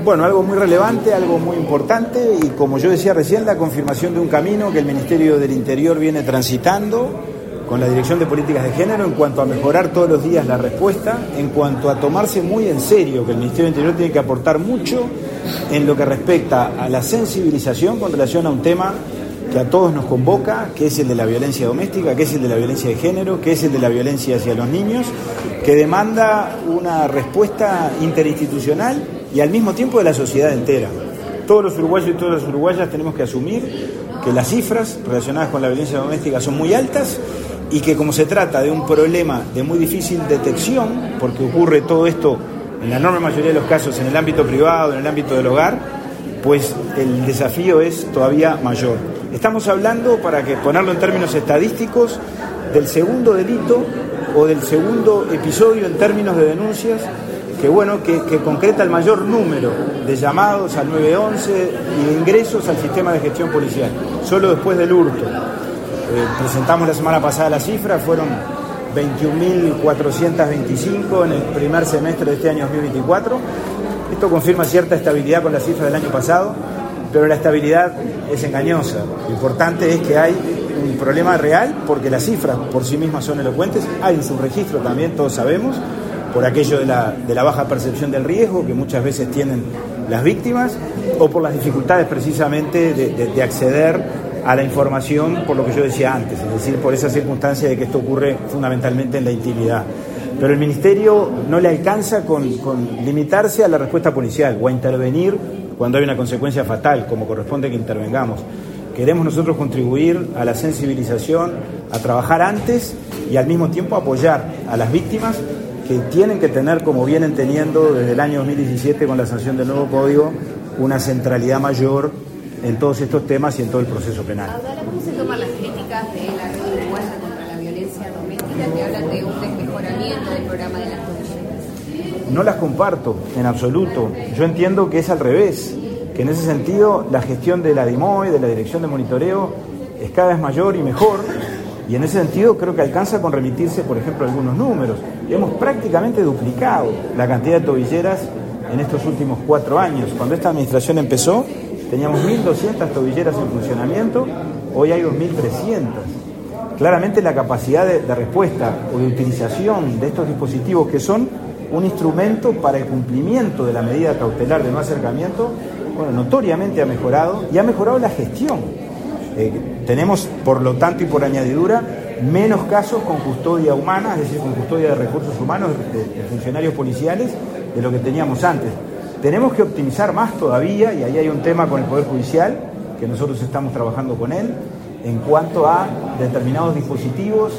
Bueno, algo muy relevante, algo muy importante y como yo decía recién, la confirmación de un camino que el Ministerio del Interior viene transitando con la Dirección de Políticas de Género en cuanto a mejorar todos los días la respuesta, en cuanto a tomarse muy en serio que el Ministerio del Interior tiene que aportar mucho en lo que respecta a la sensibilización con relación a un tema que a todos nos convoca, que es el de la violencia doméstica, que es el de la violencia de género, que es el de la violencia hacia los niños, que demanda una respuesta interinstitucional y al mismo tiempo de la sociedad entera. Todos los uruguayos y todas las uruguayas tenemos que asumir que las cifras relacionadas con la violencia doméstica son muy altas y que como se trata de un problema de muy difícil detección, porque ocurre todo esto en la enorme mayoría de los casos en el ámbito privado, en el ámbito del hogar, pues el desafío es todavía mayor. Estamos hablando, para que ponerlo en términos estadísticos, del segundo delito o del segundo episodio en términos de denuncias que concreta el mayor número de llamados al 911 y de ingresos al sistema de gestión policial, solo después del hurto. Presentamos la semana pasada la cifra, fueron 21.425 en el primer semestre de este año 2024. Esto confirma cierta estabilidad con la cifra del año pasado, pero la estabilidad es engañosa. Lo importante es que hay un problema real, porque las cifras por sí mismas son elocuentes. Hay un subregistro también, todos sabemos, por aquello de la baja percepción del riesgo que muchas veces tienen las víctimas, o por las dificultades precisamente de acceder a la información, por lo que yo decía antes, es decir, por esa circunstancia de que esto ocurre fundamentalmente en la intimidad. Pero el Ministerio no le alcanza con limitarse a la respuesta policial o a intervenir cuando hay una consecuencia fatal, como corresponde que intervengamos. Queremos nosotros contribuir a la sensibilización, a trabajar antes y al mismo tiempo apoyar a las víctimas que tienen que tener, como vienen teniendo desde el año 2017 con la sanción del nuevo código, una centralidad mayor en todos estos temas y en todo el proceso penal. Ahora, ¿cómo se toman las críticas de la Red Uruguaya contra la Violencia Doméstica que hablan de un desmejoramiento del programa de las tobilleras? No las comparto en absoluto. Yo entiendo que es al revés, que en ese sentido la gestión de la DIMOE, de la Dirección de Monitoreo, es cada vez mayor y mejor, y en ese sentido creo que alcanza con remitirse, por ejemplo, a algunos números. Hemos prácticamente duplicado la cantidad de tobilleras en estos últimos 4 años. Cuando esta administración empezó, teníamos 1.200 tobilleras en funcionamiento, hoy hay 2.300. Claramente la capacidad de respuesta o de utilización de estos dispositivos, que son un instrumento para el cumplimiento de la medida cautelar de no acercamiento, notoriamente ha mejorado, y ha mejorado la gestión. Tenemos, por lo tanto y por añadidura, menos casos con custodia humana, es decir, con custodia de recursos humanos de funcionarios policiales, de lo que teníamos antes. Tenemos que optimizar más todavía, y ahí hay un tema con el Poder Judicial, que nosotros estamos trabajando con él, en cuanto a determinados dispositivos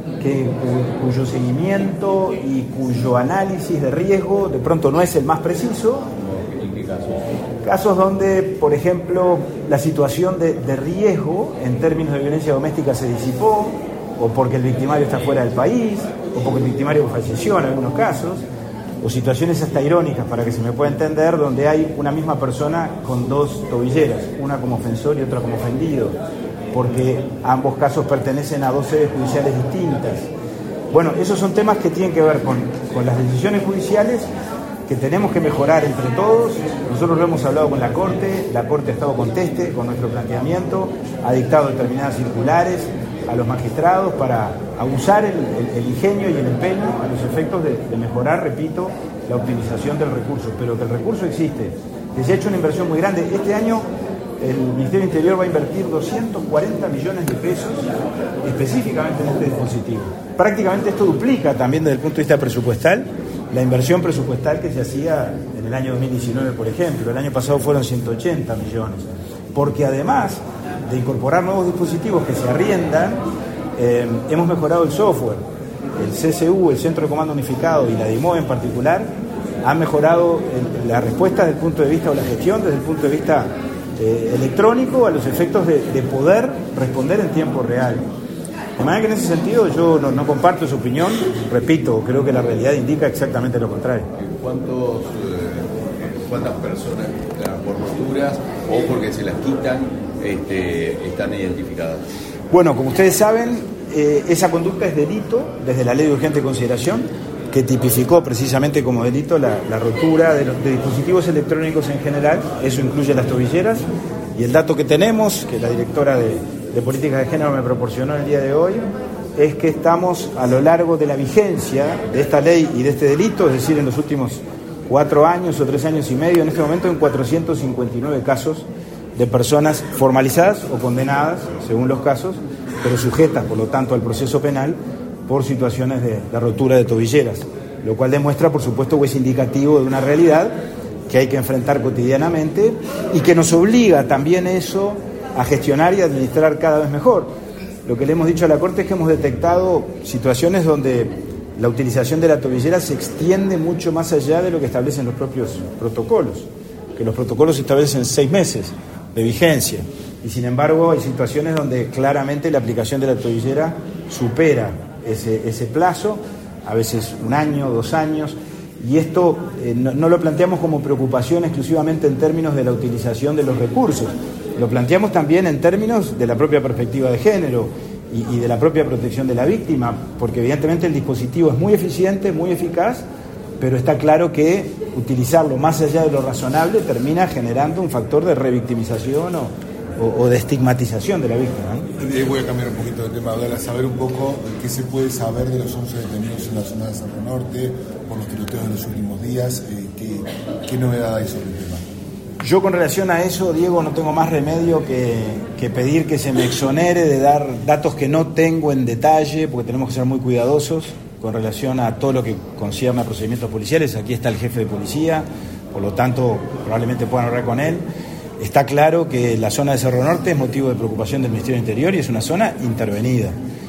cuyo seguimiento y cuyo análisis de riesgo de pronto no es el más preciso. ¿En qué casos? Casos donde, por ejemplo, la situación de riesgo en términos de violencia doméstica se disipó, o porque el victimario está fuera del país, o porque el victimario falleció en algunos casos, o situaciones hasta irónicas, para que se me pueda entender, donde hay una misma persona con 2 tobilleras, una como ofensor y otra como ofendido, porque ambos casos pertenecen a 2 sedes judiciales distintas. Bueno, esos son temas que tienen que ver con las decisiones judiciales, que tenemos que mejorar entre todos. Nosotros lo hemos hablado con la Corte ha estado conteste con nuestro planteamiento, ha dictado determinadas circulares a los magistrados para abusar el ingenio y el empeño a los efectos de mejorar, repito, la optimización del recurso, pero que el recurso existe, que se ha hecho una inversión muy grande. Este año el Ministerio del Interior va a invertir 240 millones de pesos específicamente en este dispositivo. Prácticamente esto duplica también desde el punto de vista presupuestal la inversión presupuestal que se hacía en el año 2019, por ejemplo. El año pasado fueron 180 millones, porque además de incorporar nuevos dispositivos que se arriendan, hemos mejorado el software. El CCU, el Centro de Comando Unificado, y la DIMOE en particular, han mejorado la respuesta desde el punto de vista o la gestión desde el punto de vista electrónico a los efectos de poder responder en tiempo real. De manera que en ese sentido yo no comparto su opinión, repito, creo que la realidad indica exactamente lo contrario. ¿Cuántas personas por roturas o porque se las quitan están identificadas? Bueno, como ustedes saben, esa conducta es delito desde la Ley de Urgente Consideración. que tipificó precisamente como delito la rotura de dispositivos electrónicos en general. Eso incluye las tobilleras, y el dato que tenemos, que la directora de Políticas de Género me proporcionó el día de hoy, es que estamos a lo largo de la vigencia de esta ley y de este delito, es decir, en los últimos 4 años o 3 años y medio, en este momento en 459 casos de personas formalizadas o condenadas, según los casos, pero sujetas, por lo tanto, al proceso penal por situaciones de rotura de tobilleras, lo cual demuestra, por supuesto, o es indicativo de una realidad que hay que enfrentar cotidianamente y que nos obliga también eso a gestionar y administrar cada vez mejor. Lo que le hemos dicho a la Corte es que hemos detectado situaciones donde la utilización de la tobillera se extiende mucho más allá de lo que establecen los propios protocolos, que los protocolos establecen 6 meses de vigencia, y sin embargo hay situaciones donde claramente la aplicación de la tobillera supera ese plazo, a veces 1 año, 2 años, y esto no lo planteamos como preocupación exclusivamente en términos de la utilización de los recursos, lo planteamos también en términos de la propia perspectiva de género y de la propia protección de la víctima, porque evidentemente el dispositivo es muy eficiente, muy eficaz, pero está claro que utilizarlo más allá de lo razonable termina generando un factor de revictimización o de estigmatización de la víctima, ¿no? Voy a cambiar un poquito de tema, Abdala, saber un poco qué se puede saber de los 11 detenidos en la zona de Cerro Norte por los tiroteos de los últimos días, qué novedad hay sobre el tema. Yo con relación a eso, Diego, no tengo más remedio que pedir que se me exonere de dar datos que no tengo en detalle, porque tenemos que ser muy cuidadosos con relación a todo lo que concierne a procedimientos policiales. Aquí está el jefe de policía, por lo tanto probablemente puedan hablar con él. Está claro que la zona de Cerro Norte es motivo de preocupación del Ministerio del Interior y es una zona intervenida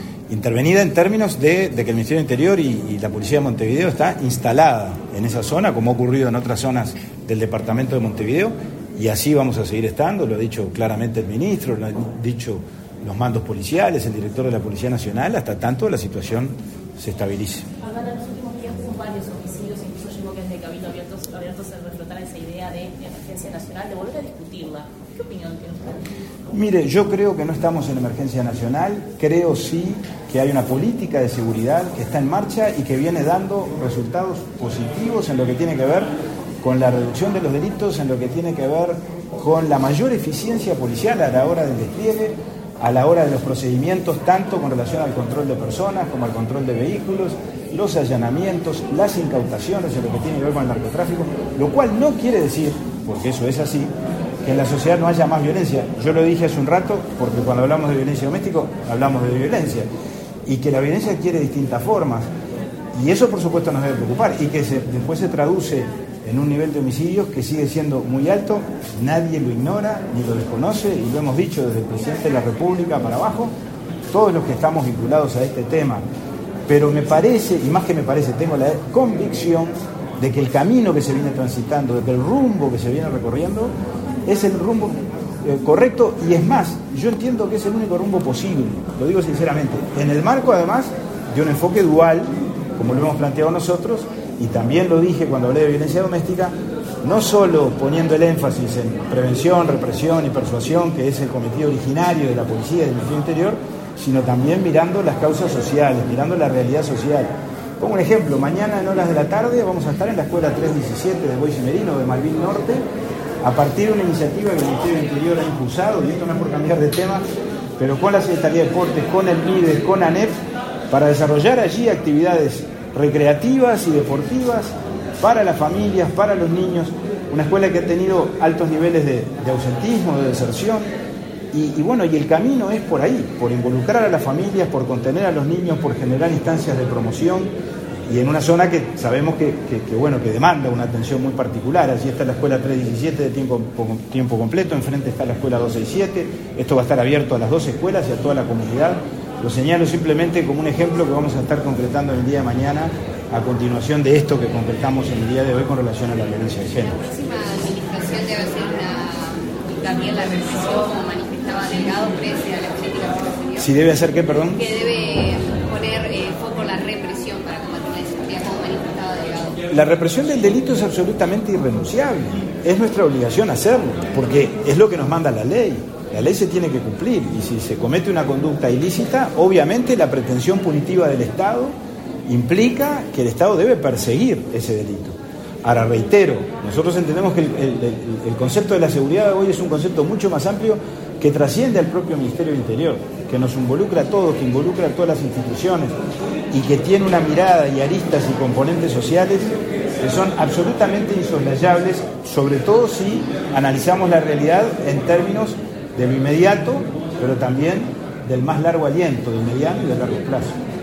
en términos de que el Ministerio del Interior y la Policía de Montevideo está instalada en esa zona, como ha ocurrido en otras zonas del departamento de Montevideo, y así vamos a seguir estando. Lo ha dicho claramente el ministro, lo han dicho los mandos policiales, el director de la Policía Nacional, hasta tanto la situación se estabilice. En los últimos días hubo varios homicidios, incluso llegó que desde Cabildo abiertos a reflotar esa idea de emergencia nacional, de volver a discutirla. ¿Qué opinión tiene usted? Mire, yo creo que no estamos en emergencia nacional, creo sí que hay una política de seguridad que está en marcha y que viene dando resultados positivos en lo que tiene que ver con la reducción de los delitos, en lo que tiene que ver con la mayor eficiencia policial a la hora del despliegue, a la hora de los procedimientos, tanto con relación al control de personas como al control de vehículos, los allanamientos, las incautaciones en lo que tiene que ver con el narcotráfico, lo cual no quiere decir, porque eso es así, que en la sociedad no haya más violencia. Yo lo dije hace un rato, porque cuando hablamos de violencia doméstica, hablamos de violencia, y que la violencia adquiere distintas formas, y eso por supuesto nos debe preocupar, y que después se traduce en un nivel de homicidios que sigue siendo muy alto, nadie lo ignora ni lo desconoce, y lo hemos dicho desde el presidente de la República para abajo, todos los que estamos vinculados a este tema. Pero me parece, y más que me parece, tengo la convicción de que el camino que se viene transitando, de que el rumbo que se viene recorriendo es el rumbo correcto, y es más, yo entiendo que es el único rumbo posible, lo digo sinceramente, en el marco además de un enfoque dual, como lo hemos planteado nosotros, y también lo dije cuando hablé de violencia doméstica, no solo poniendo el énfasis en prevención, represión y persuasión, que es el cometido originario de la policía y del Ministerio del Interior, sino también mirando las causas sociales, mirando la realidad social. Pongo un ejemplo, mañana en horas de la tarde vamos a estar en la escuela 317 de Boys y Merino, de Malvin Norte, a partir de una iniciativa que el Ministerio del Interior ha impulsado, y esto no es por cambiar de tema, pero con la Secretaría de Deportes, con el MIDES, con ANEP, para desarrollar allí actividades recreativas y deportivas para las familias, para los niños, una escuela que ha tenido altos niveles de ausentismo, de deserción, y bueno, y el camino es por ahí, por involucrar a las familias, por contener a los niños, por generar instancias de promoción, y en una zona que sabemos que demanda una atención muy particular. Allí está la escuela 317 de tiempo completo, enfrente está la escuela 267, esto va a estar abierto a las 2 escuelas y a toda la comunidad. Lo señalo simplemente como un ejemplo que vamos a estar concretando en el día de mañana, a continuación de esto que concretamos en el día de hoy con relación a la violencia de género. La próxima administración debe hacer también la represión, como manifestaba Delgado, frente a la política que ¿Si debe hacer qué, perdón? Que debe poner foco en la represión para combatir la inseguridad, como manifestaba Delgado. La represión del delito es absolutamente irrenunciable. Es nuestra obligación hacerlo, porque es lo que nos manda la ley. La ley se tiene que cumplir, y si se comete una conducta ilícita, obviamente la pretensión punitiva del Estado implica que el Estado debe perseguir ese delito. Ahora, reitero, nosotros entendemos que el concepto de la seguridad hoy es un concepto mucho más amplio que trasciende al propio Ministerio del Interior, que nos involucra a todos, que involucra a todas las instituciones y que tiene una mirada y aristas y componentes sociales que son absolutamente insoslayables, sobre todo si analizamos la realidad en términos de lo inmediato, pero también del más largo aliento, del mediano y del largo plazo.